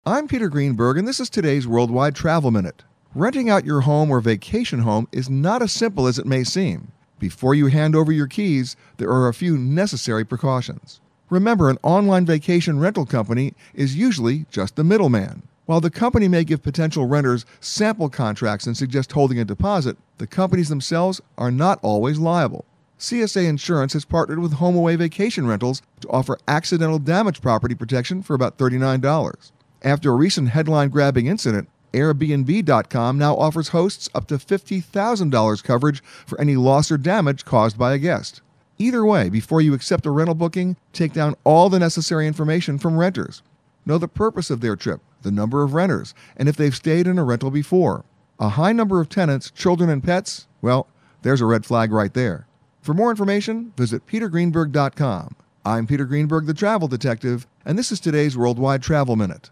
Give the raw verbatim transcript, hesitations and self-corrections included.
I'm Peter Greenberg, and this is today's Worldwide Travel Minute. Renting out your home or vacation home is not as simple as it may seem. Before you hand over your keys, there are a few necessary precautions. Remember, an online vacation rental company is usually just the middleman. While the company may give potential renters sample contracts and suggest holding a deposit, the companies themselves are not always liable. C S A Insurance has partnered with HomeAway Vacation Rentals to offer accidental damage property protection for about thirty-nine dollars. After a recent headline-grabbing incident, Airbnb dot com now offers hosts up to fifty thousand dollars coverage for any loss or damage caused by a guest. Either way, before you accept a rental booking, take down all the necessary information from renters. Know the purpose of their trip, the number of renters, and if they've stayed in a rental before. A high number of tenants, children, and pets? Well, there's a red flag right there. For more information, visit Peter Greenberg dot com. I'm Peter Greenberg, the Travel Detective, and this is today's Worldwide Travel Minute.